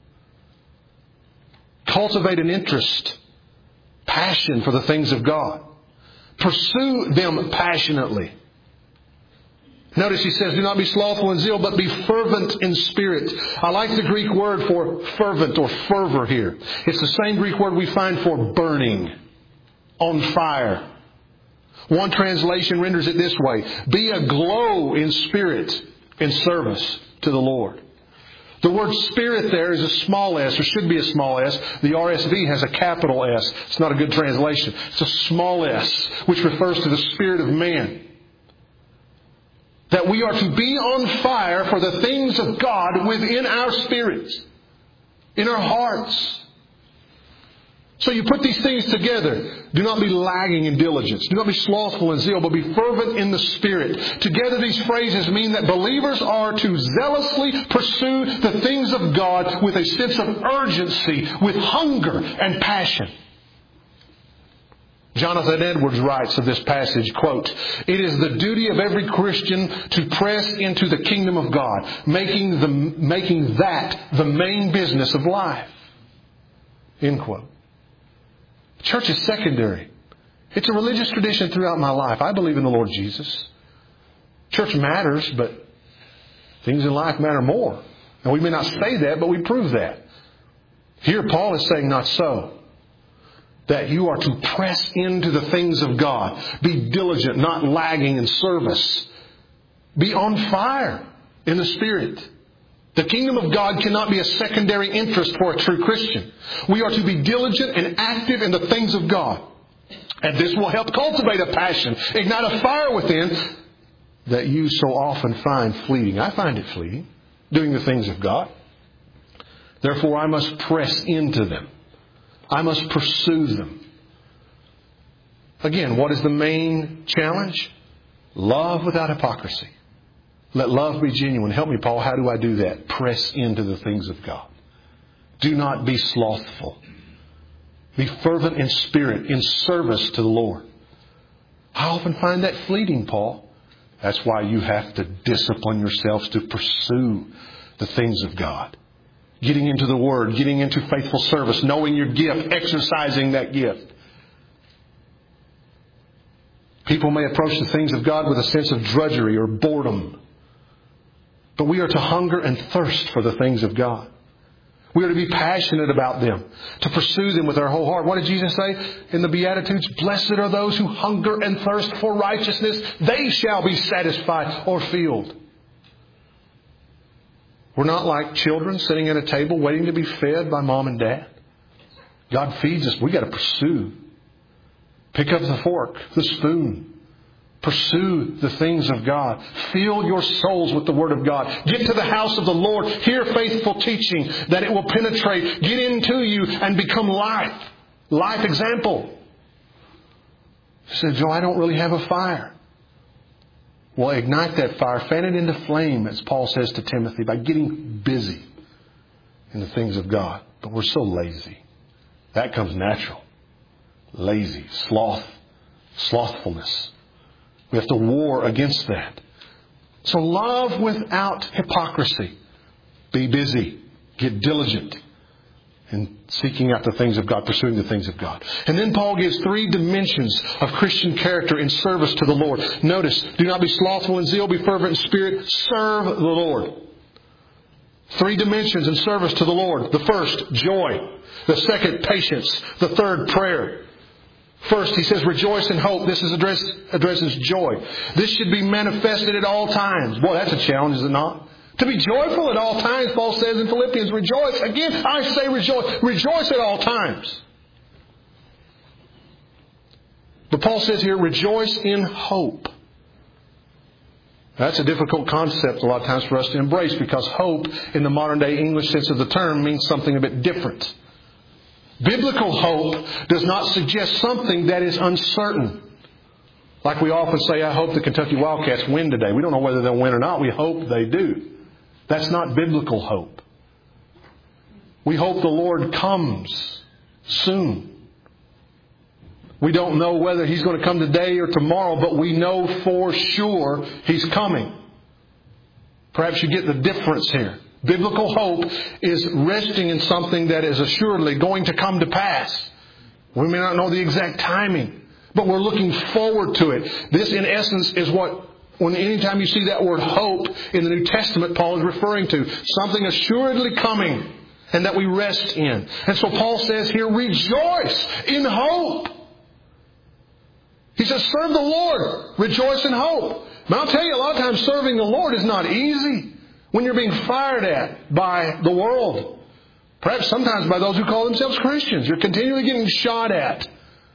A: Cultivate an interest, passion for the things of God. Pursue them passionately. Notice he says, do not be slothful in zeal, but be fervent in spirit. I like the Greek word for fervent or fervor here. It's the same Greek word we find for burning, on fire. One translation renders it this way: be aglow in spirit in service to the Lord. The word spirit there is a small s, or should be a small s. The R S V has a capital S. It's not a good translation. It's a small s, which refers to the spirit of man. That we are to be on fire for the things of God within our spirits, in our hearts. So you put these things together. Do not be lagging in diligence. Do not be slothful in zeal, but be fervent in the Spirit. Together these phrases mean that believers are to zealously pursue the things of God with a sense of urgency, with hunger and passion. Jonathan Edwards writes of this passage, quote, "It is the duty of every Christian to press into the kingdom of God, making the making that the main business of life." End quote. Church is secondary. It's a religious tradition throughout my life. I believe in the Lord Jesus. Church matters, but things in life matter more. And we may not say that, but we prove that. Here Paul is saying not so. That you are to press into the things of God. Be diligent, not lagging in service. Be on fire in the Spirit. The kingdom of God cannot be a secondary interest for a true Christian. We are to be diligent and active in the things of God. And this will help cultivate a passion, ignite a fire within that you so often find fleeting. I find it fleeting, doing the things of God. Therefore, I must press into them. I must pursue them. Again, what is the main challenge? Love without hypocrisy. Let love be genuine. Help me, Paul. How do I do that? Press into the things of God. Do not be slothful. Be fervent in spirit, in service to the Lord. I often find that fleeting, Paul. That's why you have to discipline yourselves to pursue the things of God. Getting into the Word, getting into faithful service, knowing your gift, exercising that gift. People may approach the things of God with a sense of drudgery or boredom. But we are to hunger and thirst for the things of God. We are to be passionate about them, to pursue them with our whole heart. What did Jesus say in the Beatitudes? Blessed are those who hunger and thirst for righteousness. They shall be satisfied or filled. We're not like children sitting at a table waiting to be fed by mom and dad. God feeds us. We've got to pursue. Pick up the fork, the spoon. Pursue the things of God. Fill your souls with the Word of God. Get to the house of the Lord. Hear faithful teaching that it will penetrate, get into you, and become life. Life example. You say, Joe, I don't really have a fire. Well, ignite that fire. Fan it into flame, as Paul says to Timothy, by getting busy in the things of God. But we're so lazy. That comes natural. Lazy. Sloth. Slothfulness. We have to war against that. So love without hypocrisy. Be busy. Get diligent in seeking out the things of God, pursuing the things of God. And then Paul gives three dimensions of Christian character in service to the Lord. Notice, do not be slothful in zeal, be fervent in spirit, serve the Lord. Three dimensions in service to the Lord. The first, joy. The second, patience. The third, prayer. First, he says, rejoice in hope. This is address, addresses joy. This should be manifested at all times. Boy, that's a challenge, is it not? To be joyful at all times, Paul says in Philippians, rejoice. Again, I say rejoice. Rejoice at all times. But Paul says here, rejoice in hope. That's a difficult concept a lot of times for us to embrace, because hope in the modern day English sense of the term means something a bit different. Biblical hope does not suggest something that is uncertain. Like we often say, I hope the Kentucky Wildcats win today. We don't know whether they'll win or not. We hope they do. That's not biblical hope. We hope the Lord comes soon. We don't know whether He's going to come today or tomorrow, but we know for sure He's coming. Perhaps you get the difference here. Biblical hope is resting in something that is assuredly going to come to pass. We may not know the exact timing, but we're looking forward to it. This, in essence, is what, when anytime you see that word hope in the New Testament, Paul is referring to. Something assuredly coming and that we rest in. And so Paul says here, rejoice in hope. He says, serve the Lord. Rejoice in hope. But I'll tell you, a lot of times serving the Lord is not easy when you're being fired at by the world. Perhaps sometimes by those who call themselves Christians. You're continually getting shot at.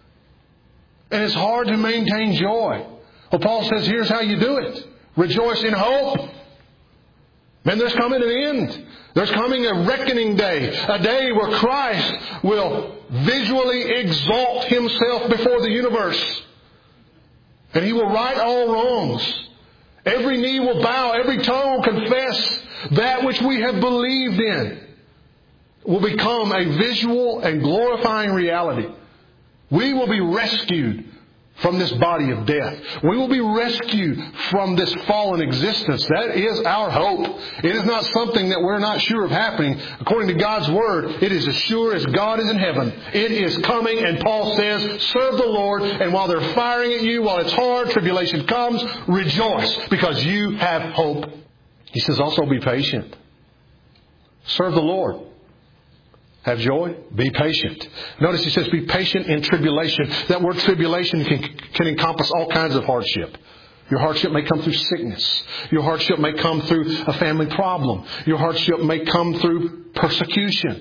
A: And it's hard to maintain joy. Well, Paul says, here's how you do it. Rejoice in hope. Man, there's coming an end. There's coming a reckoning day. A day where Christ will visually exalt Himself before the universe. And He will right all wrongs. Every knee will bow. Every tongue will confess that which we have believed in will become a visual and glorifying reality. We will be rescued from this body of death. We will be rescued from this fallen existence. That is our hope. It is not something that we're not sure of happening. According to God's Word, it is as sure as God is in heaven. It is coming, and Paul says, serve the Lord, and while they're firing at you, while it's hard, tribulation comes, rejoice, because you have hope. He says also be patient. Serve the Lord. Have joy. Be patient. Notice he says be patient in tribulation. That word tribulation can, can encompass all kinds of hardship. Your hardship may come through sickness. Your hardship may come through a family problem. Your hardship may come through persecution.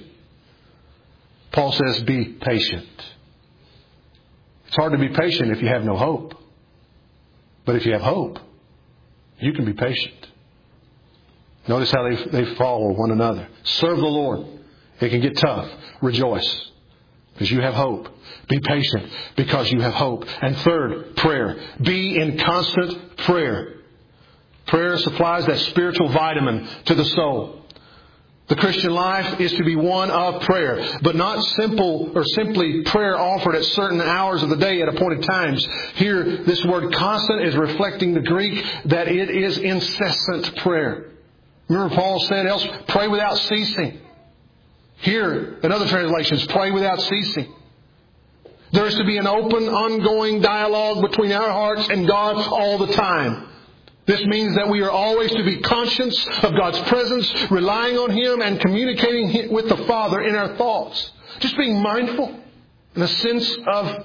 A: Paul says be patient. It's hard to be patient if you have no hope. But if you have hope, you can be patient. Notice how they, they follow one another. Serve the Lord. It can get tough. Rejoice, because you have hope. Be patient, because you have hope. And third, prayer. Be in constant prayer. Prayer supplies that spiritual vitamin to the soul. The Christian life is to be one of prayer, but not simple or simply prayer offered at certain hours of the day at appointed times. Here, this word constant is reflecting the Greek that it is incessant prayer. Remember Paul said else, pray without ceasing. Here, in other translations, pray without ceasing. There is to be an open, ongoing dialogue between our hearts and God all the time. This means that we are always to be conscious of God's presence, relying on Him and communicating with the Father in our thoughts. Just being mindful in a sense of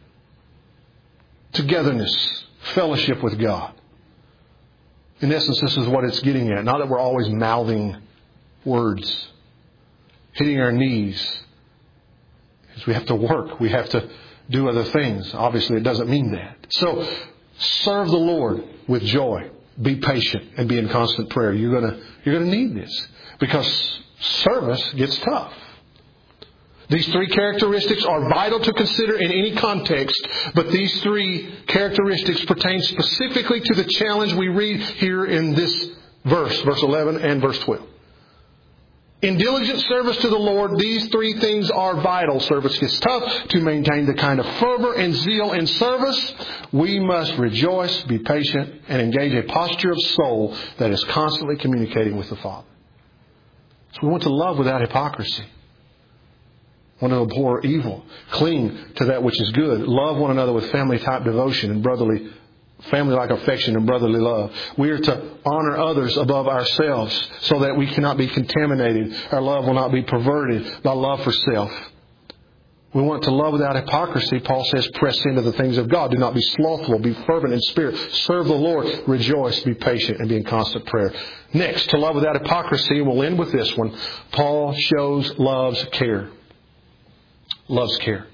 A: togetherness, fellowship with God. In essence, this is what it's getting at. Not that we're always mouthing words, hitting our knees. Because we have to work. We have to do other things. Obviously, it doesn't mean that. So, serve the Lord with joy. Be patient and be in constant prayer. You're gonna, you're gonna need this. Because service gets tough. These three characteristics are vital to consider in any context, but these three characteristics pertain specifically to the challenge we read here in this verse, verse eleven and verse twelve. In diligent service to the Lord, these three things are vital. Service gets tough. To maintain the kind of fervor and zeal in service, we must rejoice, be patient, and engage a posture of soul that is constantly communicating with the Father. So we want to love without hypocrisy. We want to abhor evil. Cling to that which is good. Love one another with family-type devotion and brotherly, family-like affection and brotherly love. We are to honor others above ourselves so that we cannot be contaminated. Our love will not be perverted by love for self. We want to love without hypocrisy. Paul says, press into the things of God. Do not be slothful. Be fervent in spirit. Serve the Lord. Rejoice. Be patient and be in constant prayer. Next, to love without hypocrisy, we'll end with this one. Paul shows love's care. Love's care.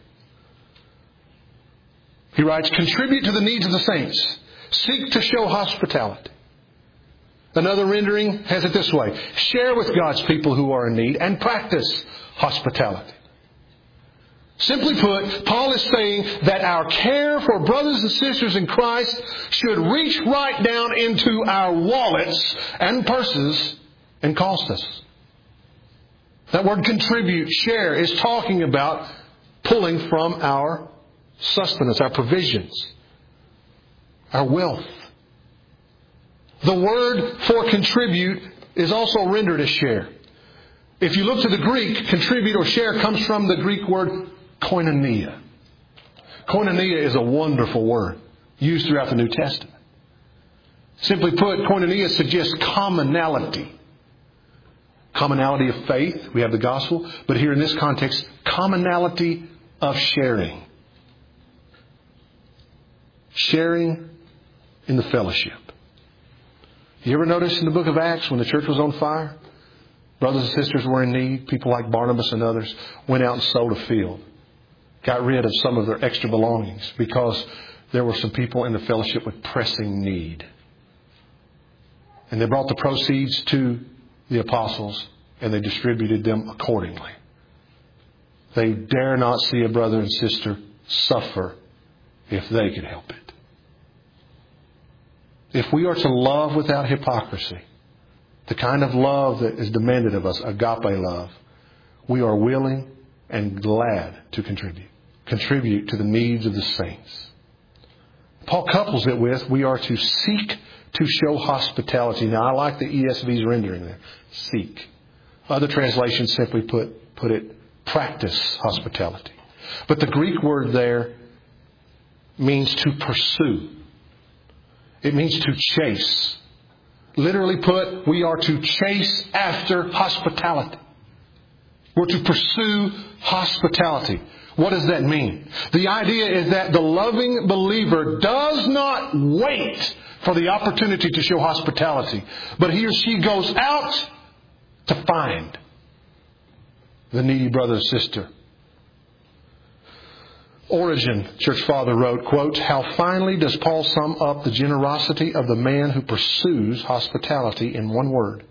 A: He writes, contribute to the needs of the saints. Seek to show hospitality. Another rendering has it this way. Share with God's people who are in need and practice hospitality. Simply put, Paul is saying that our care for brothers and sisters in Christ should reach right down into our wallets and purses and cost us. That word contribute, share, is talking about pulling from our sustenance, our provisions, our wealth. The word for contribute is also rendered as share. If you look to the Greek, contribute or share comes from the Greek word koinonia. Koinonia is a wonderful word used throughout the New Testament. Simply put, koinonia suggests commonality. Commonality of faith, we have the gospel, but here in this context, commonality of sharing. Sharing in the fellowship. You ever notice in the book of Acts when the church was on fire? Brothers and sisters were in need. People like Barnabas and others went out and sold a field. Got rid of some of their extra belongings because there were some people in the fellowship with pressing need. And they brought the proceeds to the apostles and they distributed them accordingly. They dare not see a brother and sister suffer if they could help it. If we are to love without hypocrisy, the kind of love that is demanded of us, agape love, we are willing and glad to contribute. Contribute to the needs of the saints. Paul couples it with, we are to seek to show hospitality. Now, I like the E S V's rendering there. Seek. Other translations simply put, put it, practice hospitality. But the Greek word there means to pursue. It means to chase. Literally put, we are to chase after hospitality. We're to pursue hospitality. What does that mean? The idea is that the loving believer does not wait for the opportunity to show hospitality, but he or she goes out to find the needy brother or sister. Origen, church father, wrote, quote, how finely does Paul sum up the generosity of the man who pursues hospitality in one word.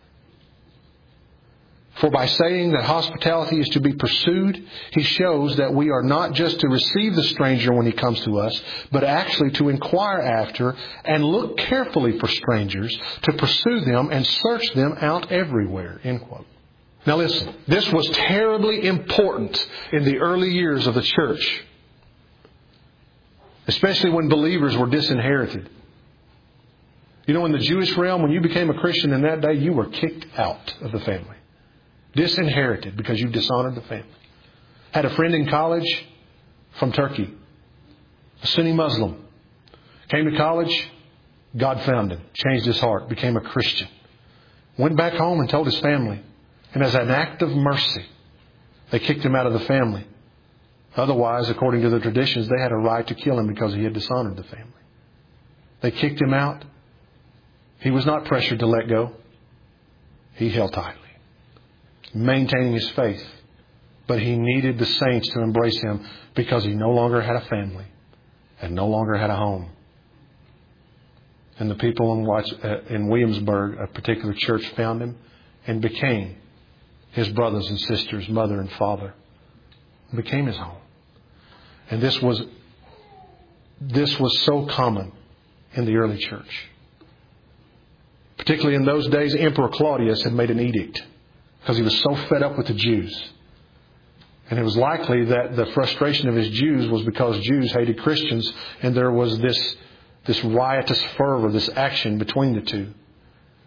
A: For by saying that hospitality is to be pursued, he shows that we are not just to receive the stranger when he comes to us, but actually to inquire after and look carefully for strangers, to pursue them and search them out everywhere. End quote. Now listen, this was terribly important in the early years of the church, especially when believers were disinherited. You know, in the Jewish realm, when you became a Christian in that day, you were kicked out of the family. Disinherited because you dishonored the family. Had a friend in college from Turkey, a Sunni Muslim. Came to college, God found him, changed his heart, became a Christian. Went back home and told his family. And as an act of mercy, they kicked him out of the family. Otherwise, according to the traditions, they had a right to kill him because he had dishonored the family. They kicked him out. He was not pressured to let go. He held tightly, maintaining his faith. But he needed the saints to embrace him because he no longer had a family and no longer had a home. And the people in, Watch, uh, in Williamsburg, a particular church, found him and became his brothers and sisters, mother and father. Became his home. And this was, this was so common in the early church. Particularly in those days, Emperor Claudius had made an edict because he was so fed up with the Jews. And it was likely that the frustration of his Jews was because Jews hated Christians, and there was this, this riotous fervor, this action between the two.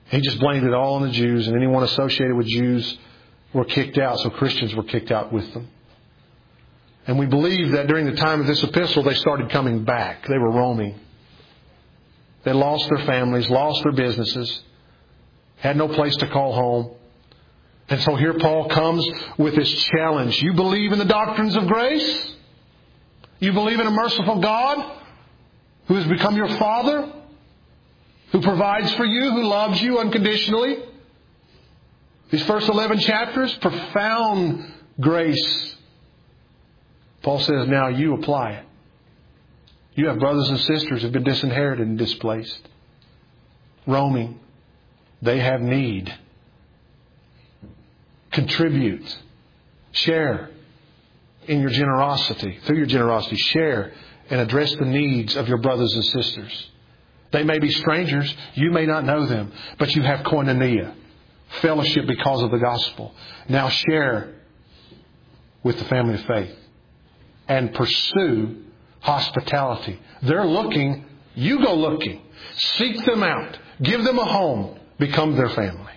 A: He just blamed it all on the Jews, and anyone associated with Jews were kicked out, so Christians were kicked out with them. And we believe that during the time of this epistle, they started coming back. They were roaming. They lost their families, lost their businesses, had no place to call home. And so here Paul comes with this challenge. You believe in the doctrines of grace? You believe in a merciful God who has become your Father, who provides for you, who loves you unconditionally? These first eleven chapters, profound grace. Paul says, now you apply it. You have brothers and sisters who have been disinherited and displaced, roaming. They have need. Contribute. Share in your generosity. Through your generosity, share and address the needs of your brothers and sisters. They may be strangers. You may not know them. But you have koinonia, fellowship because of the gospel. Now share with the family of faith. And pursue hospitality. They're looking. You go looking. Seek them out. Give them a home. Become their family.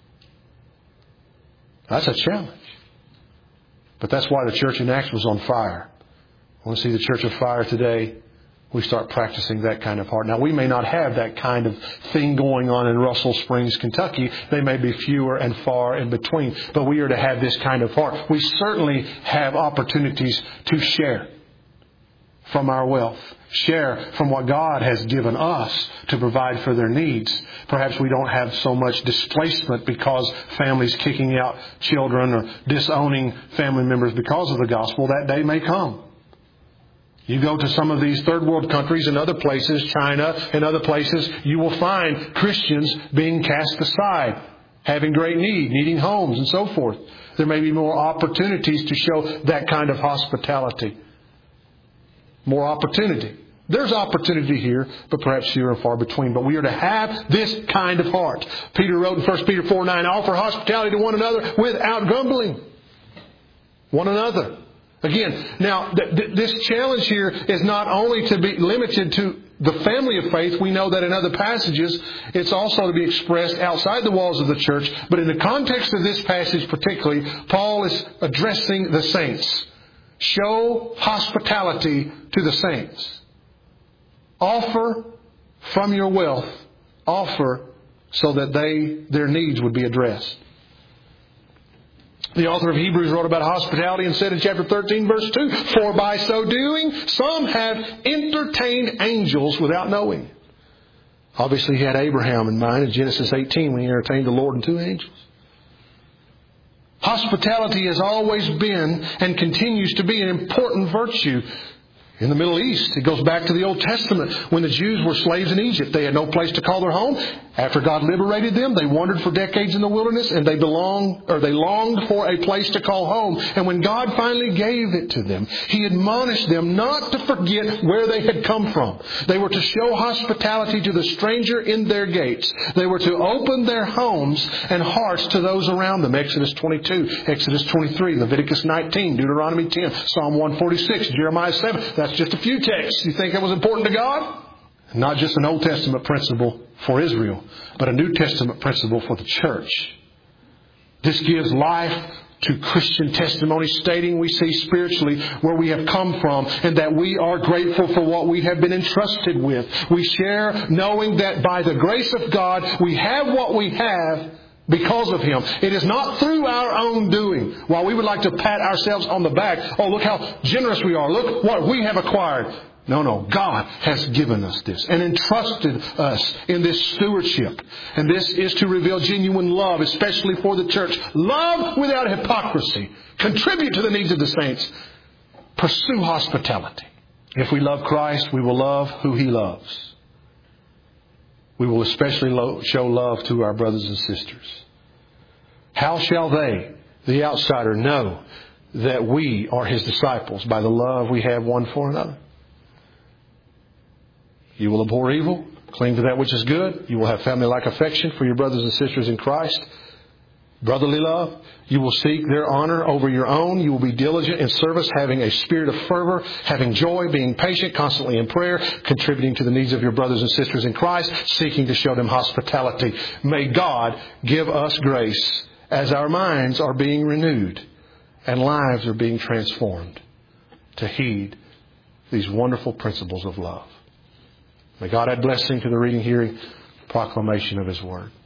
A: That's a challenge. But that's why the church in Acts was on fire. I want to see the church of fire today. We start practicing that kind of heart. Now, we may not have that kind of thing going on in Russell Springs, Kentucky. They may be fewer and far in between. But we are to have this kind of heart. We certainly have opportunities to share from our wealth. Share from what God has given us to provide for their needs. Perhaps we don't have so much displacement because families kicking out children or disowning family members because of the gospel. That day may come. You go to some of these third world countries and other places, China and other places, you will find Christians being cast aside, having great need, needing homes and so forth. There may be more opportunities to show that kind of hospitality. More opportunity. There's opportunity here, but perhaps few and far between. But we are to have this kind of heart. Peter wrote in First Peter four nine, offer hospitality to one another without grumbling. One another. Again, now th- th- this challenge here is not only to be limited to the family of faith. We know that in other passages it's also to be expressed outside the walls of the church. But in the context of this passage particularly, Paul is addressing the saints. Show hospitality to the saints. Offer from your wealth. Offer so that they their needs would be addressed. The author of Hebrews wrote about hospitality and said in chapter thirteen, verse two, for by so doing, some have entertained angels without knowing. Obviously, he had Abraham in mind in Genesis eighteen when he entertained the Lord and two angels. Hospitality has always been and continues to be an important virtue in the Middle East. It goes back to the Old Testament when the Jews were slaves in Egypt. They had no place to call their home. After God liberated them, they wandered for decades in the wilderness and they belonged or they longed for a place to call home. And when God finally gave it to them, He admonished them not to forget where they had come from. They were to show hospitality to the stranger in their gates. They were to open their homes and hearts to those around them. Exodus twenty-two, Exodus twenty-three, Leviticus nineteen, Deuteronomy ten, Psalm one forty-six, Jeremiah seven. That's just a few texts. You think that was important to God? Not just an Old Testament principle for Israel, but a New Testament principle for the church. This gives life to Christian testimony, stating we see spiritually where we have come from and that we are grateful for what we have been entrusted with. We share knowing that by the grace of God, we have what we have because of Him. It is not through our own doing. While we would like to pat ourselves on the back, oh, look how generous we are. Look what we have acquired. No, no. God has given us this and entrusted us in this stewardship. And this is to reveal genuine love, especially for the church. Love without hypocrisy. Contribute to the needs of the saints. Pursue hospitality. If we love Christ, we will love who He loves. We will especially lo- show love to our brothers and sisters. How shall they, the outsider, know that we are His disciples? By the love we have one for another. You will abhor evil, cling to that which is good. You will have family-like affection for your brothers and sisters in Christ. Brotherly love. You will seek their honor over your own. You will be diligent in service, having a spirit of fervor, having joy, being patient, constantly in prayer, contributing to the needs of your brothers and sisters in Christ, seeking to show them hospitality. May God give us grace as our minds are being renewed and lives are being transformed to heed these wonderful principles of love. May God add blessing to the reading, hearing, proclamation of His Word.